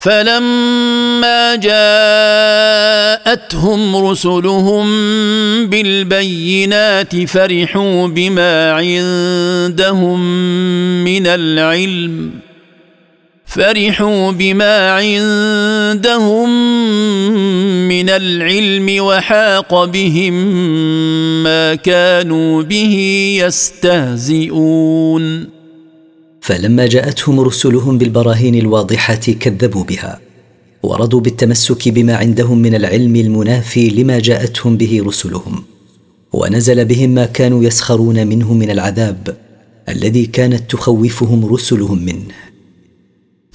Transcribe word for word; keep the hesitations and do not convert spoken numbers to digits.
فلما جاءتهم رسلهم بالبينات فرحوا بما عندهم من العلم فرحوا بما عندهم من العلم وحاق بهم ما كانوا به يستهزئون. فلما جاءتهم رسلهم بالبراهين الواضحة كذبوا بها ورضوا بالتمسك بما عندهم من العلم المنافي لما جاءتهم به رسلهم، ونزل بهم ما كانوا يسخرون منه من العذاب الذي كانت تخوفهم رسلهم منه.